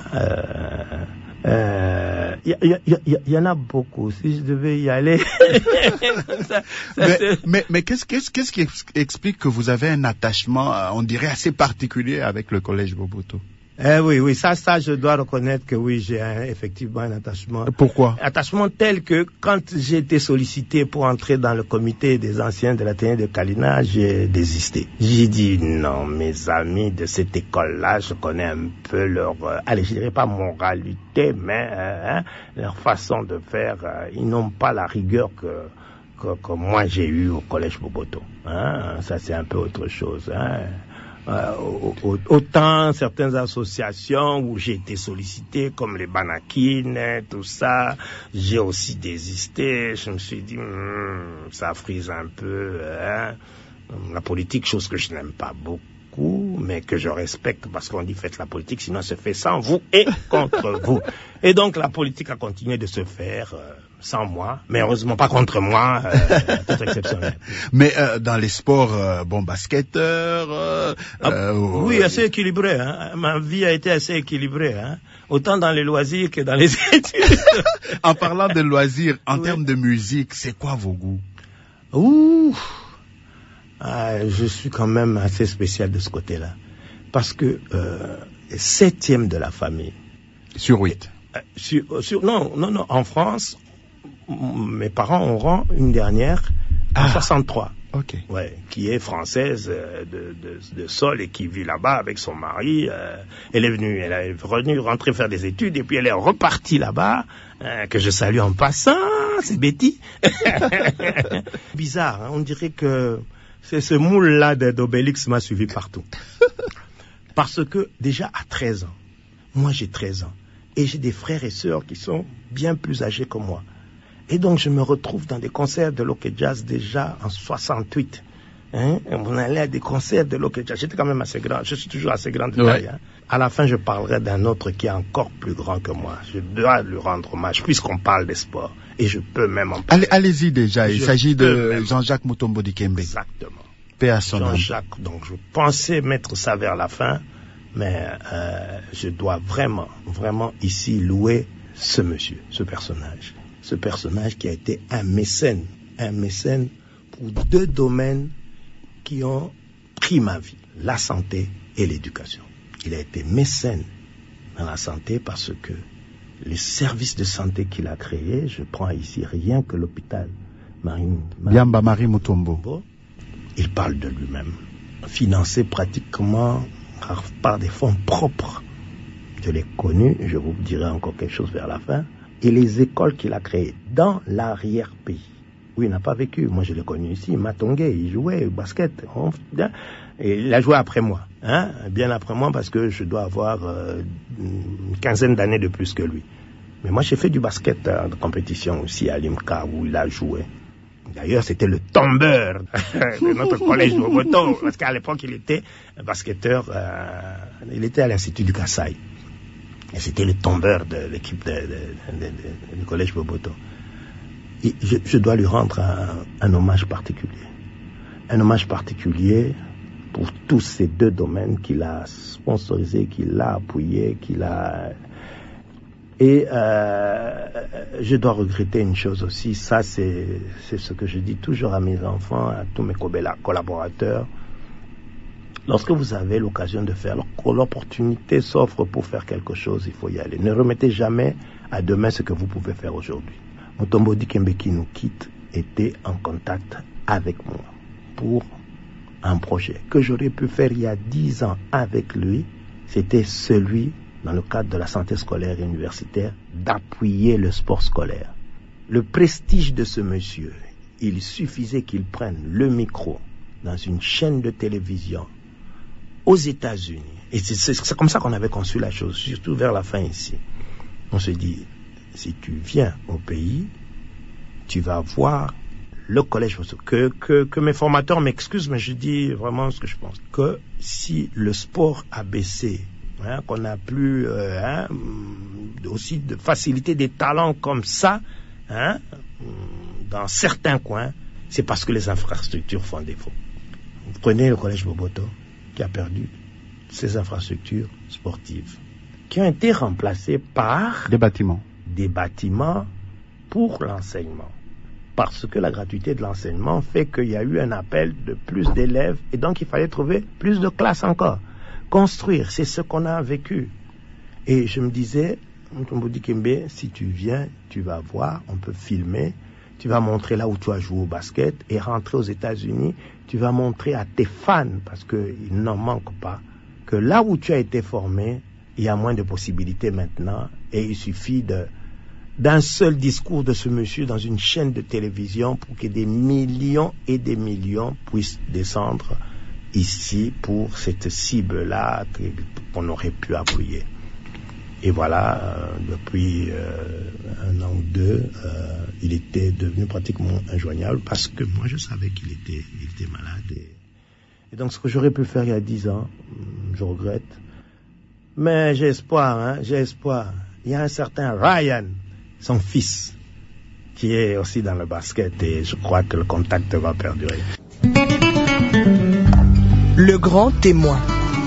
Il y en a beaucoup. Si je devais y aller... mais qu'est-ce qui explique que vous avez un attachement, on dirait, assez particulier avec le Collège Boboto? Oui, ça, je dois reconnaître que oui, j'ai effectivement un attachement. Pourquoi? Attachement tel que quand j'ai été sollicité pour entrer dans le comité des anciens de l'Athénée de Kalina, j'ai désisté. J'ai dit non, mes amis de cette école-là, je connais un peu leur, allez, je dirais pas moralité, mais leur façon de faire, ils n'ont pas la rigueur que moi j'ai eue au Collège Boboto. Ça c'est un peu autre chose. Autant certaines associations où j'ai été sollicité, comme les Banakines, tout ça, j'ai aussi désisté. Je me suis dit, ça frise un peu. La politique, chose que je n'aime pas beaucoup, mais que je respecte parce qu'on dit faites la politique, sinon se fait sans vous et contre vous. Et donc la politique a continué de se faire sans moi, mais heureusement pas contre moi, tout exceptionnel. Mais dans les sports, basketteur... oui, assez équilibré. Ma vie a été assez équilibrée. Autant dans les loisirs que dans les études. En parlant de loisirs, en termes de musique, c'est quoi vos goûts? Je suis quand même assez spécial de ce côté-là. Parce que 7e de la famille. Sur 8. Non, en France... Mes parents auront une dernière en 63. Ok. Ouais, qui est française de sol et qui vit là-bas avec son mari. Elle est venue rentrer faire des études et puis elle est repartie là-bas, que je salue en passant, c'est Betty. Bizarre, on dirait que c'est ce moule-là d'Obélix m'a suivi partout. Parce que déjà à 13 ans, moi j'ai 13 ans, et j'ai des frères et sœurs qui sont bien plus âgés que moi. Et donc, je me retrouve dans des concerts de Loke Jazz déjà en 68. On allait à des concerts de Loke Jazz. J'étais quand même assez grand. Je suis toujours assez grand de taille. À la fin, je parlerai d'un autre qui est encore plus grand que moi. Je dois lui rendre hommage, puisqu'on parle des sports. Et je peux même en parler. Allez-y déjà. Il s'agit de Jean-Jacques Mutombo Dikembe. Exactement. Paix à son âme. Jean-Jacques. Donc, je pensais mettre ça vers la fin. Mais je dois vraiment, vraiment ici louer ce monsieur, ce personnage. Ce personnage qui a été un mécène pour 2 domaines qui ont pris ma vie, la santé et l'éducation. Il a été mécène dans la santé parce que les services de santé qu'il a créés, je prends ici rien que l'hôpital Biamba Marie Mutombo. Il parle de lui-même, financé pratiquement par des fonds propres. Je l'ai connu, je vous dirai encore quelque chose vers la fin. Et les écoles qu'il a créées dans l'arrière-pays, où il n'a pas vécu. Moi, je l'ai connu ici, Matongé, il jouait au basket. Et il a joué après moi, bien après moi, parce que je dois avoir une quinzaine d'années de plus que lui. Mais moi, j'ai fait du basket de compétition aussi à l'IMCA, où il a joué. D'ailleurs, c'était le tombeur de notre collège de Boboto, parce qu'à l'époque, il était basketteur, il était à l'Institut du Kassai. Et c'était le tombeur de l'équipe du collège Boboto. Et je dois lui rendre un hommage particulier. Un hommage particulier pour tous ces 2 domaines qu'il a sponsorisés, qu'il a appuyés, qu'il a... Et je dois regretter une chose aussi, ça c'est ce que je dis toujours à mes enfants, à tous mes collaborateurs. Lorsque vous avez l'occasion de faire, l'opportunité s'offre pour faire quelque chose, il faut y aller. Ne remettez jamais à demain ce que vous pouvez faire aujourd'hui. Mutombo Dikembe qui nous quitte était en contact avec moi pour un projet que j'aurais pu faire il y a 10 ans avec lui. C'était celui, dans le cadre de la santé scolaire et universitaire, d'appuyer le sport scolaire. Le prestige de ce monsieur, il suffisait qu'il prenne le micro dans une chaîne de télévision aux États-Unis, et c'est comme ça qu'on avait conçu la chose, surtout vers la fin ici. On se dit, si tu viens au pays, tu vas voir le collège, que mes formateurs m'excusent, mais je dis vraiment ce que je pense, que si le sport a baissé, qu'on n'a plus aussi de facilité des talents comme ça, dans certains coins, c'est parce que les infrastructures font défaut. Vous prenez le collège Boboto, qui a perdu ses infrastructures sportives, qui ont été remplacées par des bâtiments pour l'enseignement. Parce que la gratuité de l'enseignement fait qu'il y a eu un appel de plus d'élèves et donc il fallait trouver plus de classes encore. Construire, c'est ce qu'on a vécu. Et je me disais, Mtombo Dikembe, si tu viens, tu vas voir, on peut filmer, tu vas montrer là où tu as joué au basket et rentrer aux États-Unis, tu vas montrer à tes fans, parce qu'ils n'en manquent pas, que là où tu as été formé, il y a moins de possibilités maintenant et il suffit d'un seul discours de ce monsieur dans une chaîne de télévision pour que des millions et des millions puissent descendre ici pour cette cible-là qu'on aurait pu appuyer. Et voilà, depuis un an ou deux, il était devenu pratiquement injoignable parce que moi je savais qu'il était malade. Et donc ce que j'aurais pu faire il y a 10 ans, je regrette. Mais j'ai espoir, j'ai espoir. Il y a un certain Ryan, son fils, qui est aussi dans le basket et je crois que le contact va perdurer. Le grand témoin.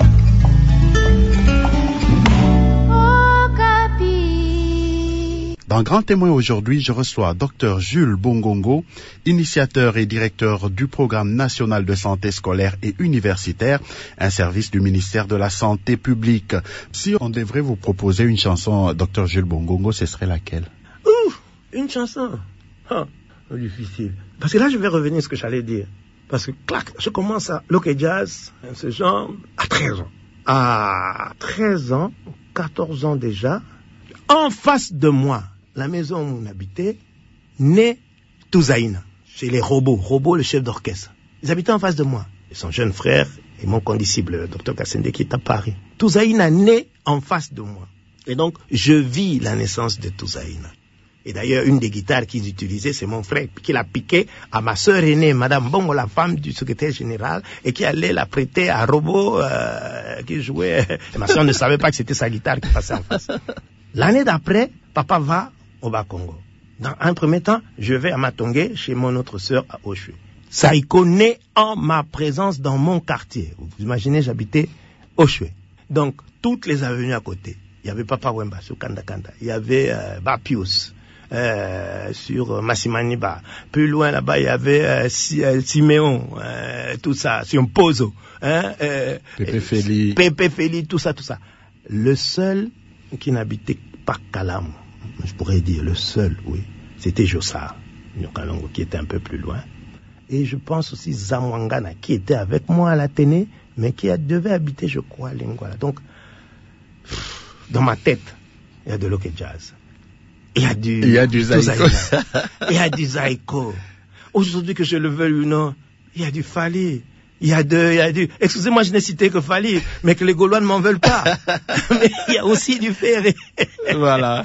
Dans Grand Témoin aujourd'hui, je reçois Dr Jules Bongongo, initiateur et directeur du Programme national de santé scolaire et universitaire, un service du ministère de la Santé publique. Si on devrait vous proposer une chanson, Dr Jules Bongongo, ce serait laquelle? Une chanson. Difficile. Parce que là, je vais revenir à ce que j'allais dire. Parce que, clac, je commence à Local Jazz, ce genre, à 13 ans. À 13 ans, 14 ans déjà, en face de moi, la maison où on habitait, naît Touzaïna. C'est les robots, le chef d'orchestre. Ils habitaient en face de moi. Et son jeune frère et mon condisciple, le docteur Kassende, qui est à Paris. Touzaïna naît en face de moi. Et donc, je vis la naissance de Touzaïna. Et d'ailleurs, une des guitares qu'ils utilisaient, c'est mon frère, qui l'a piqué à ma sœur aînée, Madame Bongo, la femme du secrétaire général, et qui allait la prêter à Robot, qui jouait. Et ma sœur ne savait pas que c'était sa guitare qui passait en face. L'année d'après, papa va au Bas-Congo. Dans un premier temps, je vais à Matongé, chez mon autre sœur à Oshwe. Saïko naît en ma présence dans mon quartier. Vous imaginez, j'habitais Oshwe. Donc, toutes les avenues à côté. Il y avait Papa Wemba sur Kanda Kanda. Il y avait Bapius sur Massimaniba. Plus loin là-bas, il y avait Siméon, tout ça, sur Mpozo. Pépé Feli, tout ça. Le seul qui n'habitait pas Kalam, je pourrais dire le seul, oui, c'était Jossar, Nyokalongo, qui était un peu plus loin. Et je pense aussi Zamwangana, qui était avec moi à l'Athénée, mais qui devait habiter, je crois, à Lingwala. Donc, dans ma tête, il y a de Local Jazz. Il y a du Zaïko. Il y a du Zaïko. Aujourd'hui, que je le veuille ou non, il y a du Fali. Il y a du... Excusez-moi, je n'ai cité que Fali, mais que les Gaulois ne m'en veulent pas. Mais il y a aussi du Ferré. Voilà.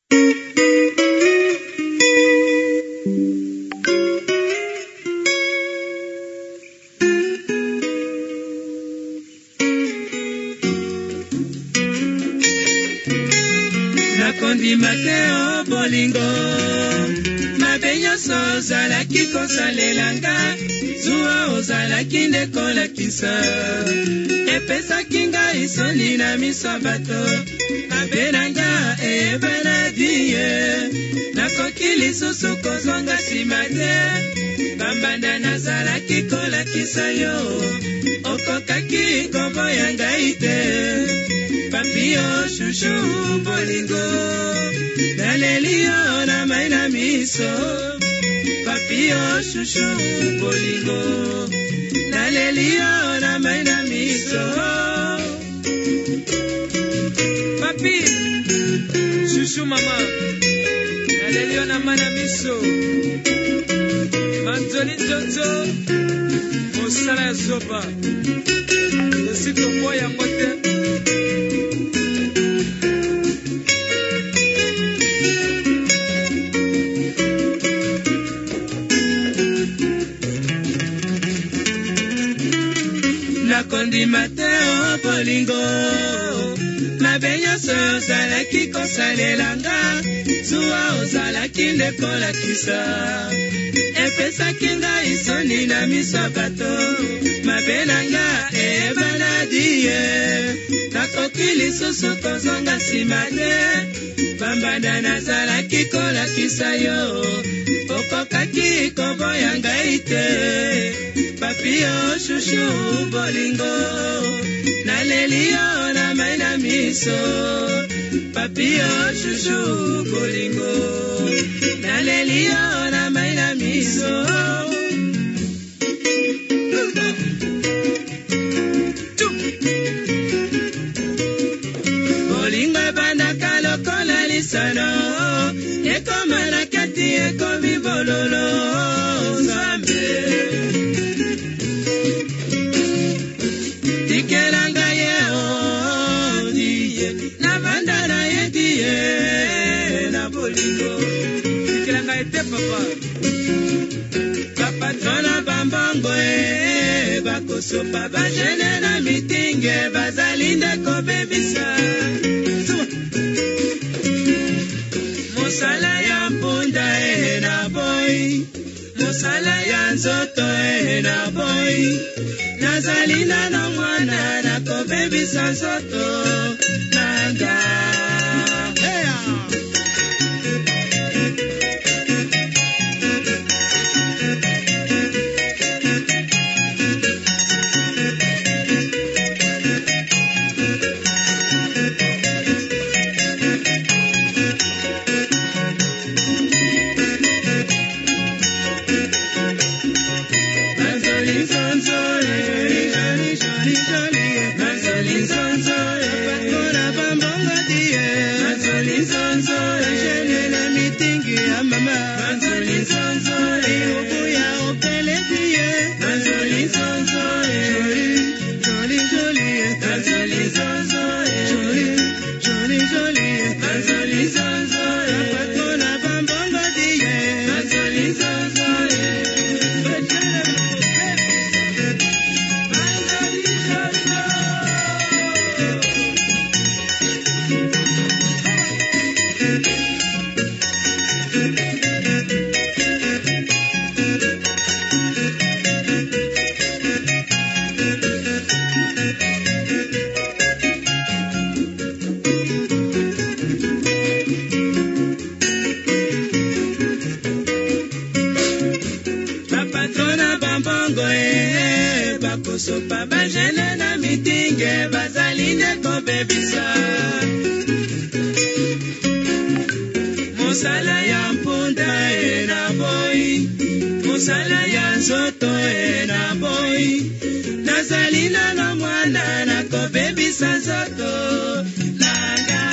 Nakondi Mateo Bolingo Mabenyoso ozalaki kosalelanga Zuwa ozalaki ndekolakisa Epesaki ngai soni na miso ya bato Mabe nanga eyebana diye Nakoki lisusu kozonga nsima te Bambanda nazalaki kolakisa yo Okokaki koboya ngai te Papio chouchou bolingo Nalelio na maina miso Papio chouchou bolingo Nalelio na maina miso Papi chouchou mama Nalelio na maina miso Anthony Jojo Osala Zoba kasi tokoya yango te. Nakondima te o bolingo, mabe nyonso ozalaki kosalelanga, zuwa ozalaki nde kolakisa, epesaki ngai soni na miso ya bato, mabe nanga eyebanadi ye, nakoki lisusu kozonga nsima te, pambanda nazalaki kolakisa yo, okokaki koboya ngai te. Papi o shushu bolingo, naleli yo na mai na miso. Papi o shushu bolingo, naleli yo na mai na miso. Bolingo ebandaka lokola lisano, ekoma na kati ekomi bololo. Papatrona bambongo bakosopa bajene na mitinge bazalinde kobebisa mosala ya mpunda na boy, mosala ya nzoto na boy, nazalinda na mwana na kobebisa nzoto nanga. Sopa bajene na mitinge bazaline kobebisa mosala ya mpunda na boy, mosala ya nzoto na boy, nazalina na mwana na kobebisa nzoto nanga.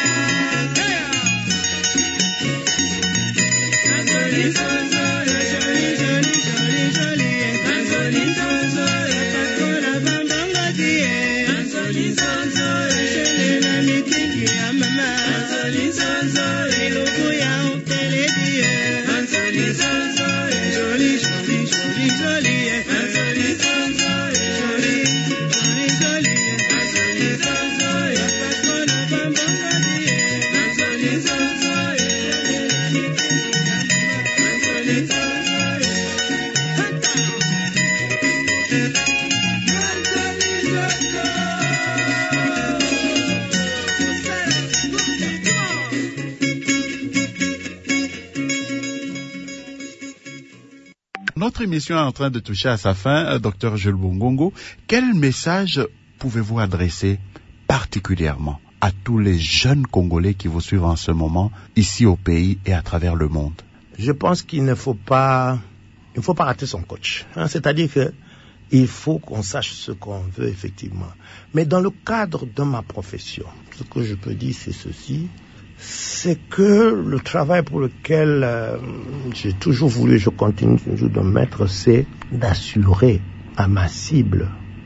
Notre émission est en train de toucher à sa fin. Dr Jules Bongongo, quel message pouvez-vous adresser particulièrement à tous les jeunes Congolais qui vous suivent en ce moment, ici au pays et à travers le monde? Je pense qu'il ne faut pas rater son coach. C'est-à-dire que il faut qu'on sache ce qu'on veut effectivement. Mais dans le cadre de ma profession, ce que je peux dire c'est ceci, c'est que le travail pour lequel j'ai toujours voulu, je continue toujours de me mettre, c'est d'assurer à ma cible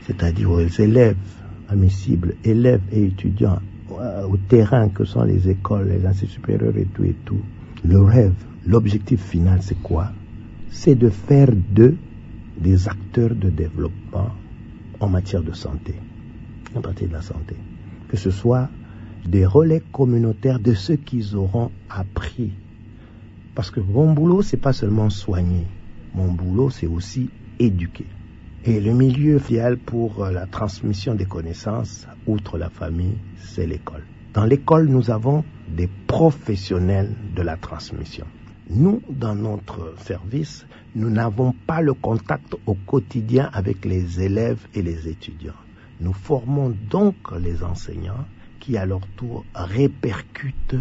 c'est-à-dire aux élèves, à mes cibles, élèves et étudiants, au terrain que sont les écoles, les instituts supérieurs et tout, le rêve, l'objectif final, c'est quoi? C'est de faire d'eux des acteurs de développement en matière de santé, en partie de la santé. Que ce soit des relais communautaires de ceux qu'ils auront appris. Parce que mon boulot, c'est pas seulement soigner. Mon boulot, c'est aussi éduquer. Et le milieu idéal pour la transmission des connaissances, outre la famille, c'est l'école. Dans l'école, nous avons des professionnels de la transmission. Nous, dans notre service, nous n'avons pas le contact au quotidien avec les élèves et les étudiants. Nous formons donc les enseignants qui, à leur tour, répercutent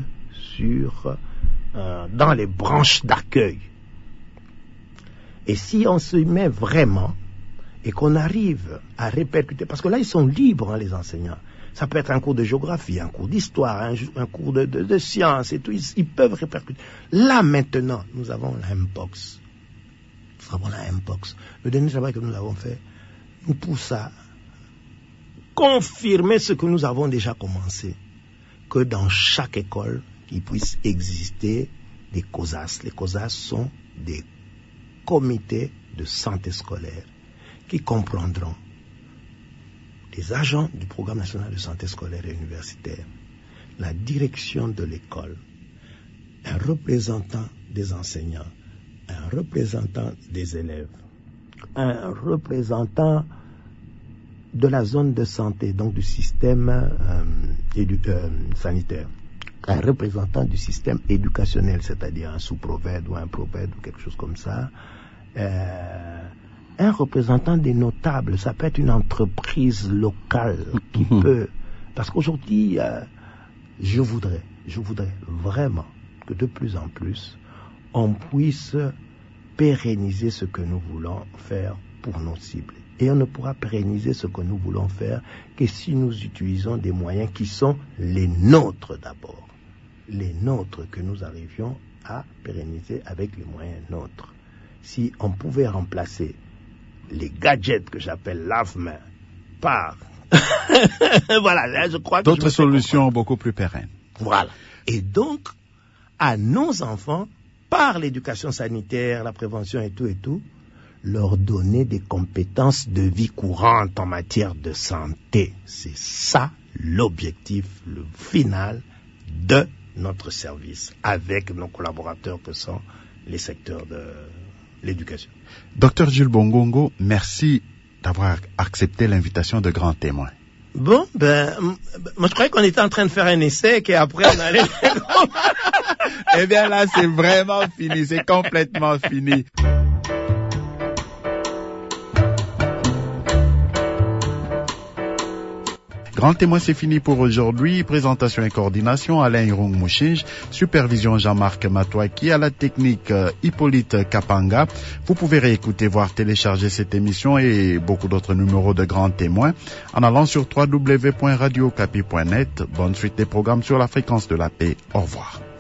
dans les branches d'accueil. Et si on se met vraiment et qu'on arrive à répercuter, parce que là, ils sont libres, les enseignants. Ça peut être un cours de géographie, un cours d'histoire, un cours de sciences et tout. Ils peuvent répercuter. Là, maintenant, nous avons la Mpox. Le dernier travail que nous avons fait nous pousse à confirmer ce que nous avons déjà commencé. Que dans chaque école, il puisse exister des COSAS. Les COSAS sont des comités de santé scolaire qui comprendront les agents du programme national de santé scolaire et universitaire, la direction de l'école, un représentant des enseignants, un représentant des élèves, un représentant de la zone de santé, donc du système sanitaire, un représentant du système éducationnel, c'est-à-dire un sous-provède ou un provède ou quelque chose comme ça, un représentant des notables, ça peut être une entreprise locale qui peut... Parce qu'aujourd'hui, je voudrais vraiment que de plus en plus, on puisse pérenniser ce que nous voulons faire pour nos cibles. Et on ne pourra pérenniser ce que nous voulons faire que si nous utilisons des moyens qui sont les nôtres d'abord. Les nôtres que nous arrivions à pérenniser avec les moyens nôtres. Si on pouvait remplacer les gadgets que j'appelle lave-mains par... voilà, là, je crois que... D'autres solutions beaucoup plus pérennes. Voilà. Et donc, à nos enfants, par l'éducation sanitaire, la prévention et tout, leur donner des compétences de vie courante en matière de santé. C'est ça l'objectif, le final de notre service, avec nos collaborateurs que sont les secteurs de l'éducation. Docteur Jules Bongongo, merci d'avoir accepté l'invitation de Grand Témoin. Bon, moi je croyais qu'on était en train de faire un essai et qu'après on allait... Eh bien là, c'est vraiment fini, c'est complètement fini. Grand Témoin, c'est fini pour aujourd'hui. Présentation et coordination, Alain Irung Mouchinge. Supervision, Jean-Marc Matouaki. À la technique, Hippolyte Kapanga. Vous pouvez réécouter, voire télécharger cette émission et beaucoup d'autres numéros de Grand Témoin en allant sur www.radiocapi.net. Bonne suite des programmes sur la fréquence de la paix. Au revoir.